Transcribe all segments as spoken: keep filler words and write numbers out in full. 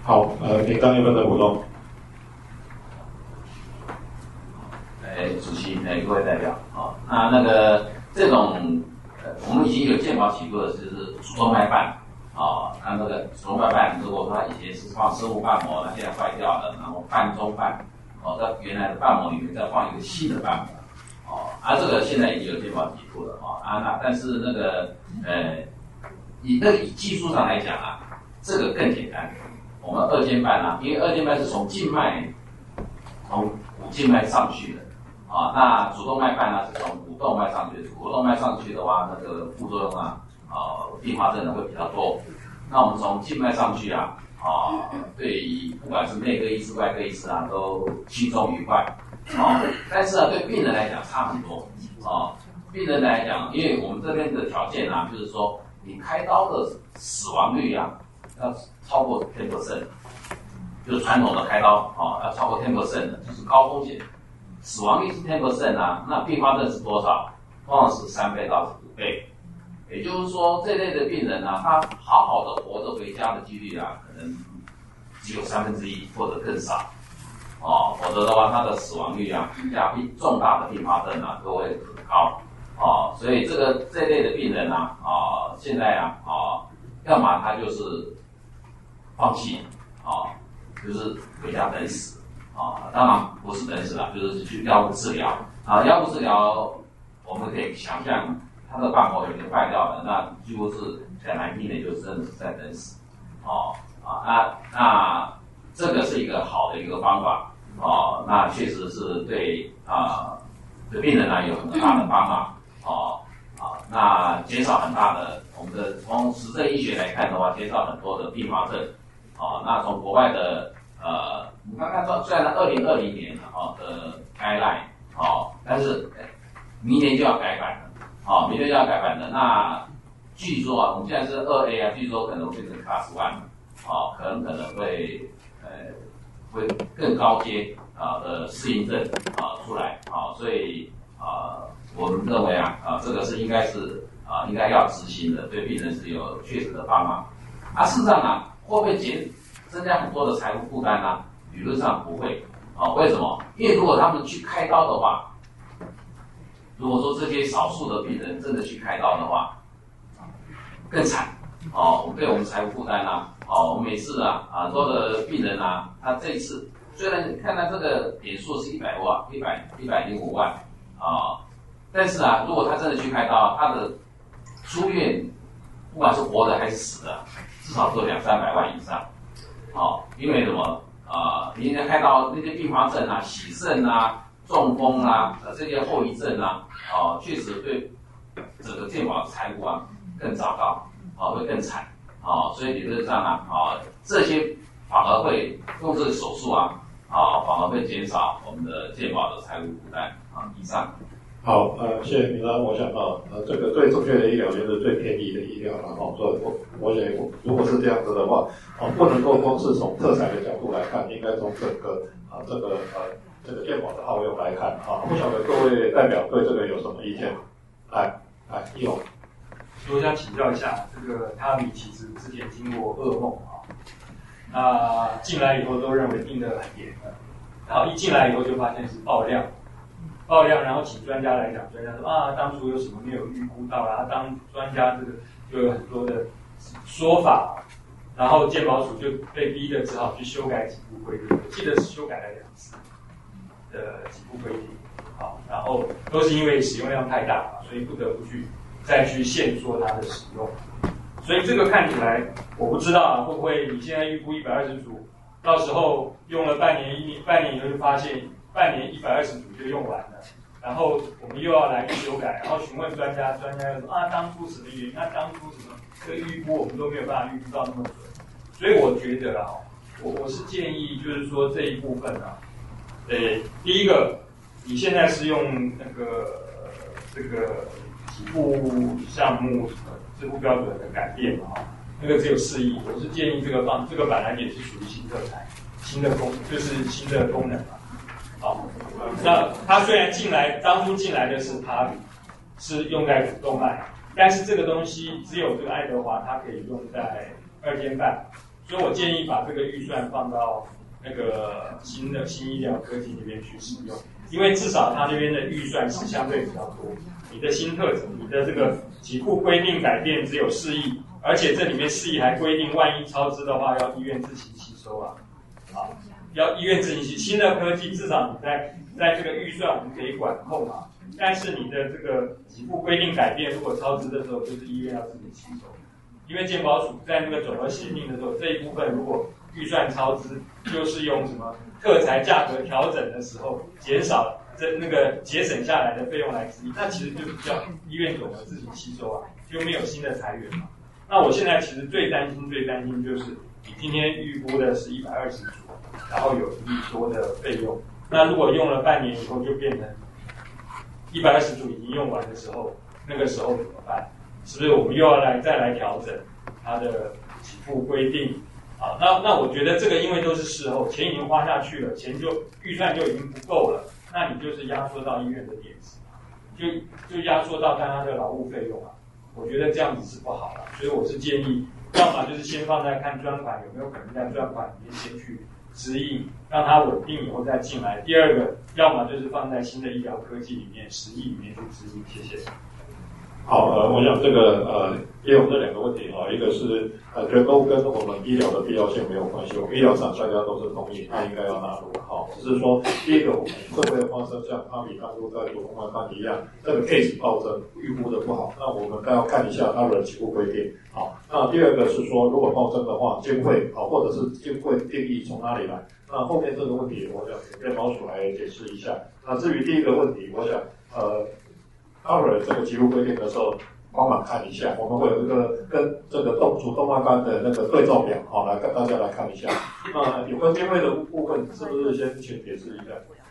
好，呃，您刚有没有补充？ 哎，主席，哎，各位代表，啊，那那个这种，呃，我们已经有健保起步的，就是主动脉瓣，啊，那那个主动脉瓣，如果说它以前是放生物瓣膜，那现在坏掉了，然后瓣中瓣，哦，在原来的瓣膜里面再放一个新的瓣膜，哦，啊，这个现在已经有健保起步了，哦，啊，那但是那个，呃，以那个以技术上来讲啊，这个更简单。我们二尖瓣啊，因为二尖瓣是从静脉从股静脉上去的啊，那主动脉瓣呢是从股动脉上去的。股动脉上去的话，那个副作用啊，啊并发症呢会比较多。那我们从静脉上去啊，啊对于不管是内科医师、外科医师啊，都轻松愉快啊。但是啊，对病人来讲差很多啊。病人来讲，因为我们这边的条件啊，就是说你开刀的死亡率啊。要超过 百分之十， 就是传统的开刀啊，要超过 百分之十 的，就是高风险，死亡率是 百分之十 啊，那并发症是多少？通常是三倍到五倍。也就是说，这类的病人啊，他好好的活着回家的几率啊，可能只有三分之一或者更少。哦，否则的话，他的死亡率啊，加重重大的并发症啊，都会很高。哦，所以这个这类的病人啊，啊，现在啊，啊，要么他就是放弃啊，就是回家等死啊。当然不是等死了，就是去药物治疗啊。药物治疗我们可以想象，他的瓣膜已经坏掉了，那几乎是很难听的，就是真的是在等死哦啊。那那这个是一个好的一个方法哦，那确实是对啊对病人呢有很大的帮忙哦啊，那减少很大的我们的从实证医学来看的话，减少很多的并发症。哦，那从国外的呃，你刚刚说虽然二零二零年哦的 guideline 哦，但是明年就要改版了，哦，明年就要改版了。那据说啊，我们现在是二 A 啊，据说可能会变成 Class One， 哦，可能可能会呃会更高阶啊的适应症啊出来啊，所以啊我们认为啊啊这个是应该是啊应该要执行的，对病人是有确实的帮忙。啊，事实上啊。会不会减增加很多的财务负担呢？理论上不会啊、哦。为什么？因为如果他们去开刀的话，如果说这些少数的病人真的去开刀的话，更惨哦。我们对我们财务负担啊，哦，我们每次啊啊很多的病人啊，他这一次虽然看到这个点数是一百万、一百一百零五万啊，但是啊，如果他真的去开刀，他的出院不管是活的还是死的。至少做两三百万以上，哦，因为什么啊？你、呃、开刀那些并发症啊、洗肾啊、中风啊、呃、这些后遗症啊，哦，确实对整个健保的财务啊更糟糕，哦，会更惨，哦，所以理论上啊，哦，这些反而会用这个手术啊，啊、哦，反而会减少我们的健保的财务负担啊。以上。 好，呃，谢谢明章。我想啊，呃，这个最正确的医疗就是最便宜的医疗了哈。所以我我想，如果是这样子的话，啊，不能够光是从特产的角度来看，应该从整个啊这个呃这个健保的耗用来看啊。不晓得各位代表对这个有什么意见？来，来，一龙。 我想请教一下，这个他米其实之前经过噩梦啊，那进来以后都认为盯得很严的，然后一进来以后就发现是爆量。爆量，然后请专家来讲，专家说啊，当初有什么没有预估到，然后当专家这个就有很多的说法，然后健保署就被逼的只好去修改几部规定，我记得是修改了两次的几部规定，好，然后都是因为使用量太大，所以不得不去再去限缩它的使用，所以这个看起来我不知道啊，会不会你现在预估一百二十组，到时候用了半年一年半年以后就发现。半年一百二十组就用完了，然后我们又要来修改，然后询问专家，专家又说啊，当初什么原因？那当初什么这个预估我们都没有办法预估到那么准，所以我觉得啊，我我是建议就是说这一部分啊，呃，第一个，你现在是用那个这个几部项目什么支付标准的改变嘛，那个只有四亿，我是建议这个方这个本来也是属于新特产，新的功就是新的功能嘛。好，那它虽然进来，当初进来的是它是用在主动脉，但是这个东西只有这个爱德华它可以用在二尖瓣， 所以我建议把这个预算放到那个新的新医疗科技那边去使用，因为至少它那边的预算是相对比较多。你的新特质，你的这个给付规定改变只有四亿，而且这里面四亿还规定，万一超支的话要医院自行吸收啊，好，要医院自行吸。新的科技至少你在在这个预算我们可以管控嘛，但是你的这个给付规定改变，如果超支的时候，就是医院要自己吸收。因为健保署在那个总额协定的时候，这一部分如果预算超支，就是用什么特材价格调整的时候减少。这那个节省下来的费用来支应，那其实就是叫医院总额自行吸收啊，就没有新的裁员嘛。那我现在其实最担心、最担心就是你今天预估的是一百二十组，然后有一亿多的费用，那如果用了半年以后就变成一百二十组已经用完的时候，那个时候怎么办？是不是我们又要来再来调整它的给付规定？啊，那那我觉得这个因为都是事后，钱已经花下去了，钱就预算就已经不够了。那你就是压缩到医院的点子，就就压缩到他的劳务费用啊。我觉得这样子是不好了，所以我是建议，要么就是先放在看专款有没有可能在专款里面先去指引，让它稳定以后再进来。第二个，要么就是放在新的医疗科技里面十亿里面去指引。谢谢。 好，呃，我想这个呃也有这两个问题啊，一个是呃觉得都跟我们医疗的必要性没有关系，我们医疗上大家都是同意，它应该要纳入。好，只是说第一个我们会不会发生像阿比当初在主动脉瓣一样，这个 case 暴增预估的不好，那我们都要看一下它的起步规定。好，那第二个是说如果暴增的话，经费好或者是经费定义从哪里来？那后面这个问题我想给健保署来解释一下。那至于第一个问题，我想呃。待会儿这个给付规定的时候，帮忙看一下，我们会有一个跟这个动主动脉瓣的那个对照表，好，来跟大家来看一下。那有关经费的部分，是不是先请解释一下？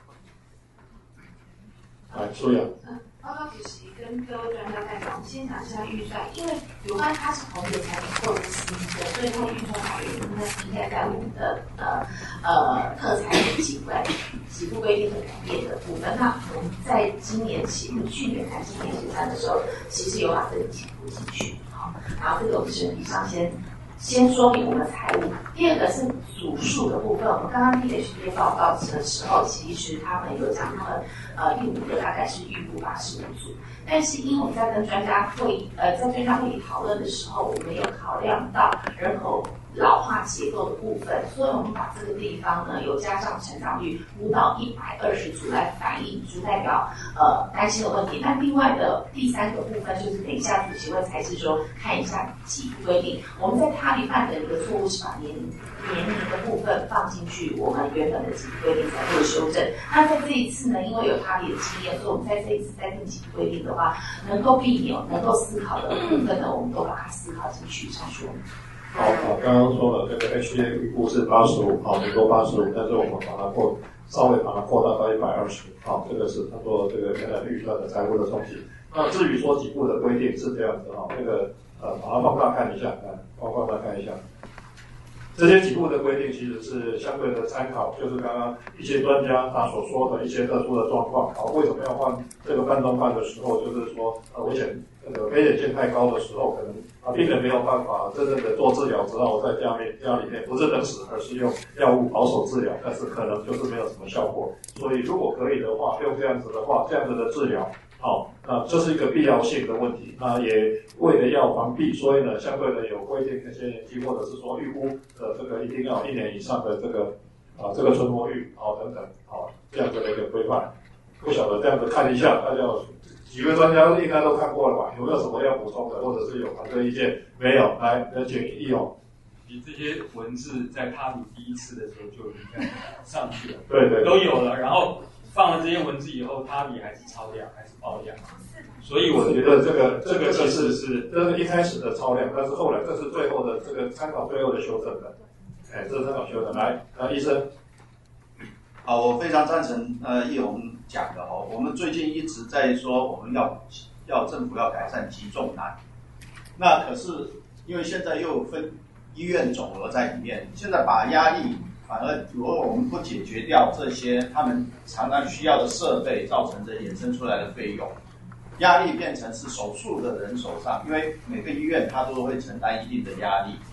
来，苏雅。 嗯，报告主席跟各位专家代表，我们先讲一下预算，因为有关它是同一个产品或者是新的，所以它的预算来源应该应该在我们的呃呃特材的给付给付规定的改变的部分。那我们在今年起，去年谈今年结算的时候，其实有把这个给付进去，好，然后这个我们审理上先。先说明我们的财务，第二个是组数的部分。我们刚刚 P H D 报告的时候，其实他们有讲，他们呃第五个大概是预估八十五组，但是因为我们在跟专家会议呃在专家会议讨论的时候，我们有考量到人口老化结构的部分，所以我们把这个地方呢有加上成长率估到一百二十组来反映，就代表呃担心的问题。那另外的第三个部分就是等一下主席会才是说看一下给付规定，我们在他里犯的一个错误是把年年龄的部分放进去，我们原本的给付规定才做修正。那在这一次呢，因为有他里的经验，所以我们在这一次在定给付规定的话，能够避免能够思考的部分呢，我们都把它思考进去上说。 好，好，刚刚说了这个 H D A 预估是八十五，好，美国八十五，但是我们把它扩稍微把它扩大到一百二十，好，这个是他说这个原来预算的财务的冲击。那至于说给付的规定是这样子哈，这个呃把它放大看一下，看，放放大看一下。这些给付的规定其实是相对的参考，就是刚刚一些专家他所说的一些特殊的状况。好，为什么要换这个半动半的时候，就是说呃危险那个危险性太高的时候，可能啊病人没有办法真正的做治疗，只好在家面家里面不是等死，而是用药物保守治疗，但是可能就是没有什么效果。所以如果可以的话，用这样子的话，这样子的治疗。好，那这是一个必要性的问题。那也为了要防避，所以呢，相对的有规定一些年纪，或者是说预估的这个一定要一年以上的这个啊这个存活率，好等等，好这样子的一个规范。不晓得这样子看一下，大家有几位专家应该都看过了吧？有没有什么要补充的，或者是有反对意见？没有，来，有请易勇。 你这些文字在他们第一次的时候就已经上去了， 对 对, 对， 都有了，然后。放了这些文字以后，他比还是超量还是爆量，所以我觉得这个这个其实是这是一开始的超量，但是后来这是最后的这个参考最后的修正的，哎，这是参考修正。来，那医生， 好，我非常赞成呃叶宏讲的哦，我们最近一直在说我们要要政府要改善急重难，那可是因为现在又有分医院总额在里面，现在把压力。反而，如果我们不解决掉这些他们常常需要的设备造成的衍生出来的费用，压力变成是手术的人手上，因为每个医院它都会承担一定的压力，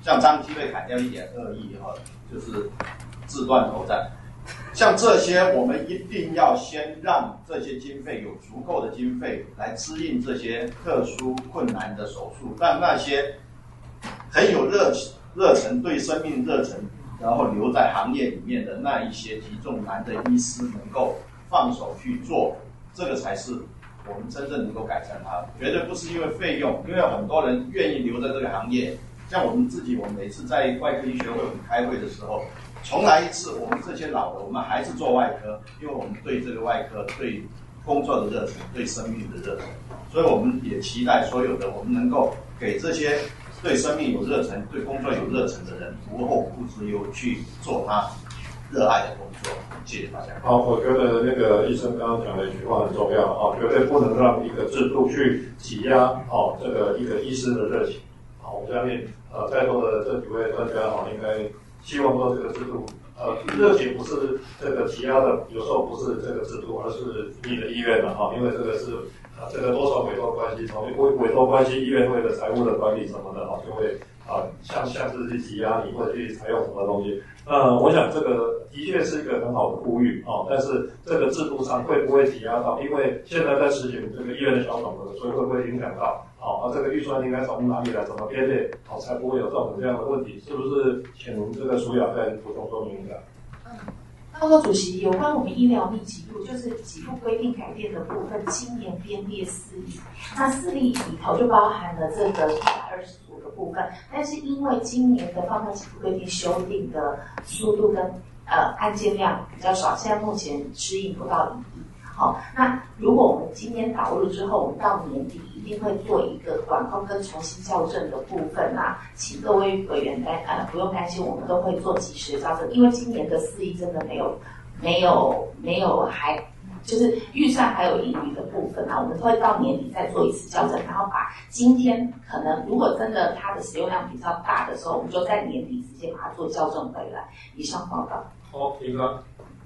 像张基被砍掉一点二亿哈，就是自断头战。像这些，我们一定要先让这些经费有足够的经费来支应这些特殊困难的手术，让那些很有热热忱、对生命热忱，然后留在行业里面的那一些极重难的医师能够放手去做，这个才是我们真正能够改善它。绝对不是因为费用，因为很多人愿意留在这个行业。像我们自己，我们每次在外科医学会我们开会的时候，重来一次，我们这些老的，我们还是做外科，因为我们对这个外科、对工作的热忱、对生命的热忱，所以我们也期待所有的我们能够给这些对生命有热忱、对工作有热忱的人无后顾之忧去做他热爱的工作。谢谢大家。 好，我觉得那个医生刚刚讲的一句话很重要啊，绝对不能让一个制度去挤压哦这个一个医师的热情。好，我相信呃在座的这几位专家哈，应该希望说这个制度呃热情不是这个挤压的，有时候不是这个制度，而是你的意愿了哈，因为这个是啊这个多少委托关系，从委委托关系、医院会的财务的管理什么的哈，就会啊像像是去挤压你或者去采用什么东西。那我想这个的确是一个很好的呼吁啊，但是这个制度上会不会挤压到？因为现在在实行这个医院的小总额，所以会不会影响到？好，那这个预算应该从哪里来？怎么编列？好，才不会有造成这样的问题？是不是？请这个苏雅再补充说明一下。 嗯，报告主席，有关我们医疗密集度，就是给付规定改变的部分，今年编列四亿，那四亿里头就包含了这个一百二十组的部分，但是因为今年的放贷给付规定修订的速度跟呃案件量比较少，现在目前指引不到一亿。好，那如果我们今年导入之后，我们到年底一定会做一个管控跟重新校正的部分。那请各位委员担呃不用担心，我们都会做及时的校正，因为今年的四亿真的没有没有没有还就是预算还有盈余的部分啊，我们会到年底再做一次校正，然后把今天可能如果真的它的使用量比较大的时候，我们就在年底直接把它做校正回来。以上报告。 好，平哥。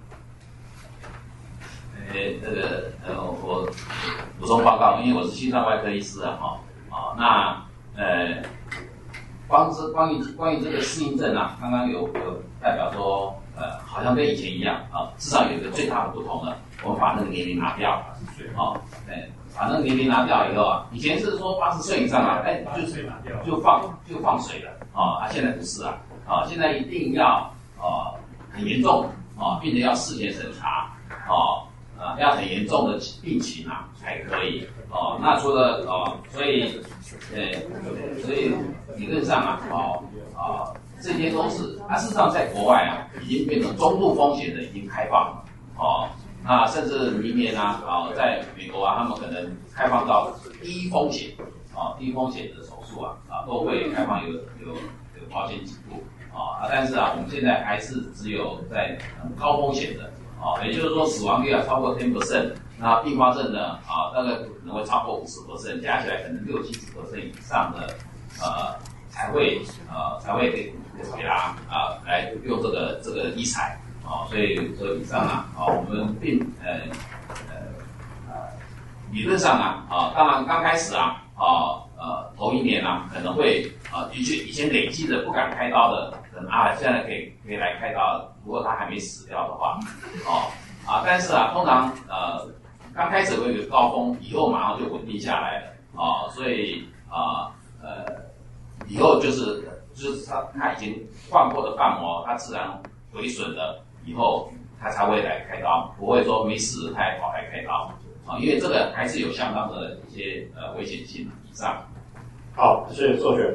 诶，这个呃，我补充报告，因为我是心脏外科医师啊，哈、哦，啊，那呃，光是关于关于这个适应症啊，刚刚有有代表说，呃，好像跟以前一样啊，至少有一个最大的不同了，我们把那个年龄拿掉，啊，对，把那个年龄拿掉以后啊，以前是说八十岁以上啊，哎，就是就放就放水了啊，啊，现在不是啊，啊，现在一定要啊很严重啊，并且要事前审查啊。啊，要很严重的病情啊才可以哦。那除了哦，所以，对，所以理论上啊，哦啊，这些都是啊，事实上在国外啊，已经变成中度风险的已经开放了哦。那甚至明年啊，啊，在美国啊，他们可能开放到低风险啊，低风险的手术啊，啊，都会开放有有有保险给付啊。但是啊，我们现在还是只有在高风险的。哦，也就是说死亡率要超过 百分之十， 那并发症呢啊，大概可能会超过 百分之五十， 加起来可能六七十 percent 以上的呃才会呃才会给给他啊来用这个这个医材啊，所以所以以上啊啊我们并呃呃呃理论上啊啊当然刚开始啊啊呃头一年啊可能会啊的确以前累积的不敢开刀的，可能啊现在可以可以来开刀了。如果他还没死掉的话，哦啊，但是啊，通常呃刚开始会有个高峰，以后马上就稳定下来了，哦，所以啊 呃, 呃以后就是就是他他已经换过的瓣膜，它自然毁损了，以后他才会来开刀，不会说没事他还跑来开刀啊，因为这个还是有相当的一些呃危险性以上。 好，谢谢授权。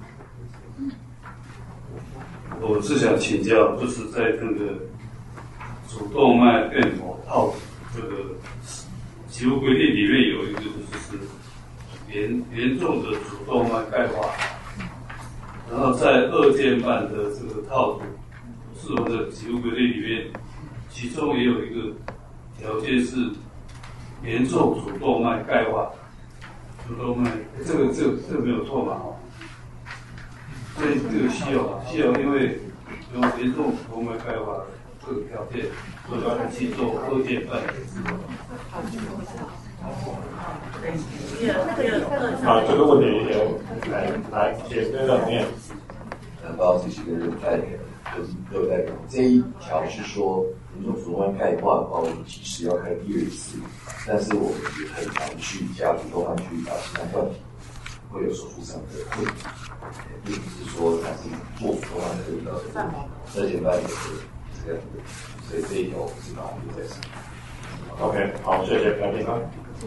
我是想请教，就是在这个主动脉变膜套这个给付规定里面有一个就是严严重的主动脉钙化，然后在二件半的这个套组是我们的给付规定里面，其中也有一个条件是严重主动脉钙化，主动脉这个这个这个没有错嘛？哦。所以这个稀有啊，稀有，因为有严重主动脉钙化这个条件，所以把它去做二件半的治疗。 啊，这个问题也来来解这个面。 呃，包括这几个人代表，跟各位代表，这一条是说，民众主动脉钙化的话，我们即使要开第二次，但是我们也很难去加主动脉去把心脏断体，会有手术上的问题，并不是说它是做主动脉可以到二点半也可以这样的，所以这一条我们是把它留在上。 OK， 好，谢谢来宾啊。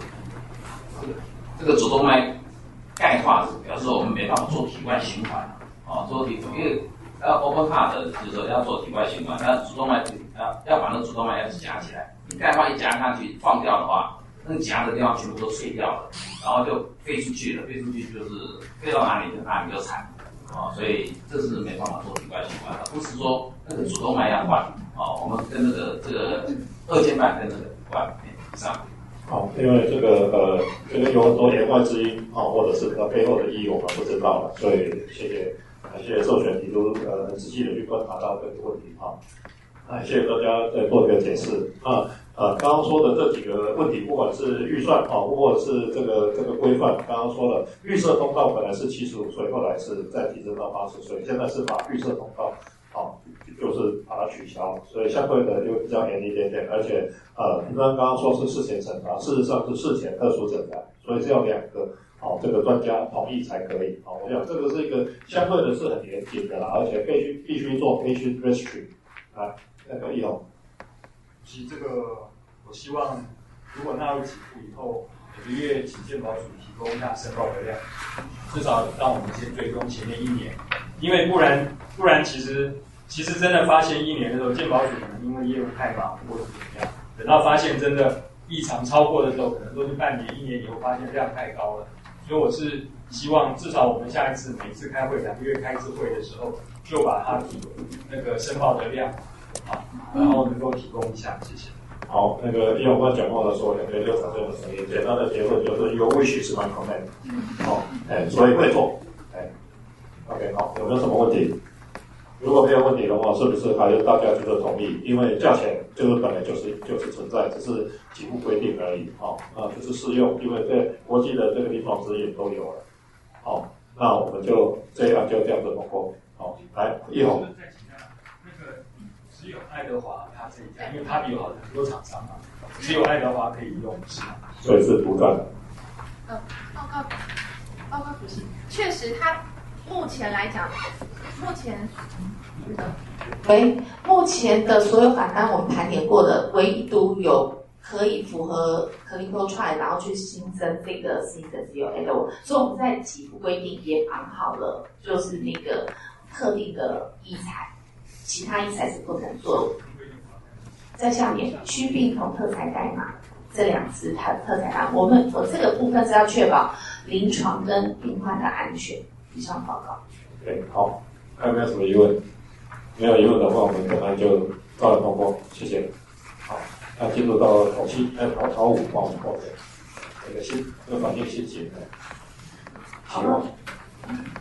这个主动脉钙化表示我们没办法做体外循环，哦，做体因为要 open heart 就是说要做体外循环，那主动脉要要把那个主动脉要夹起来，你钙化一夹上去放掉的话，那个夹的地方全部都碎掉了，然后就飞出去了，飞出去就是飞到哪里就哪里就惨，哦，所以这是没办法做体外循环的，不是说那个主动脉要换，哦，我们跟那个这个二尖瓣跟这个换上。 好，因为这个呃，这个有很多言外之音啊、哦，或者是它背后的意义我们不知道了，所以谢谢，谢谢授权提出呃很仔细的去观察到这个问题啊，啊，谢谢大家再做一个解释啊。呃，刚刚说的这几个问题，不管是预算啊，或者是这个这个规范，刚刚说了，预设通道本来是七十五岁，后来是再提升到八十岁，现在是把预设通道啊，就是把它取消，所以相对的就比较严一点点，而且呃，平常刚刚说是事前审查，事实上是事前特殊诊断，所以是要两个哦，这个专家同意才可以。哦，我想这个是一个相对的是很严谨的啦，而且必须必须做 patient registry 啊，那个易宏。 其实这个我希望，如果纳入给付以后，每个月请健保署提供一下申报的量，至少让我们先追踪前面一年，因为不然不然其实其实真的发现一年的时候，健保署可能因为业务太忙或者怎么样，等到发现真的异常超过的时候，可能都是半年一年以后发现量太高了，所以我是希望至少我们下一次每次开会两个月开一次会的时候，就把它提那个申报的量啊，然后能够提供一下，谢谢。 好，那个因为我刚讲过的说，两个六场这种声音，简单的结论就是有 wish 是 my command， 好，哎，所以会做，哎 ，OK， 好，有没有什么问题？如果没有问题的话，是不是还是大家就是同意？因为价钱就是本来就是就是存在，只是给付规定而已，好、哦，啊，就是适用，因为在国际的这个临床指引都有了，好、哦，那我们就这样就这样子通过，好、哦，来，易宏。 只有爱德华他这一家，因为他比有很多厂商嘛，只有爱德华可以用，是吗？ 所以是独占的。 呃，报告报告主席，确实他目前来讲，目前喂，目前的所有法单我们盘点过的，唯独有可以符合 clinical trial， 然后去新增这个新的只有 L， 所以我们在给付规定也绑好了，就是那个特定的医材。其他医材是不能做。在下面疽病同特材代码这两支特特材代码，我们我这个部分是要确保临床跟病患的安全。以上报告。 对，好，还有没有什么疑问？没有疑问的话，我们可能就照样通过，谢谢。好，那进入到考七，哎，考考五帮我们报的这个新这个反应信息，期望。